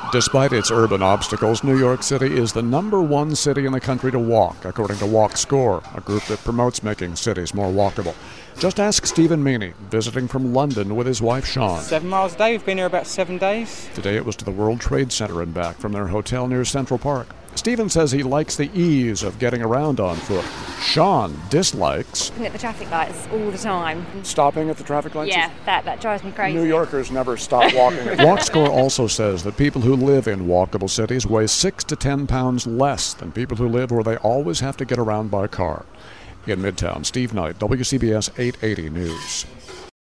Despite its urban obstacles, New York City is the #1 city in the country to walk, according to WalkScore, a group that promotes making cities more walkable. Just ask Stephen Meany, visiting from London with his wife Sean. 7 miles a day. We've been here about 7 days. Today it was to the World Trade Center and back from their hotel near Central Park. Stephen says he likes the ease of getting around on foot. Sean dislikes Looking at the traffic lights all the time. stopping at the traffic lights. Yeah, that drives me crazy. New Yorkers never stop walking. WalkScore also says that people who live in walkable cities weigh 6 to 10 pounds less than people who live where they always have to get around by car. In Midtown, Steve Knight, WCBS 880 News.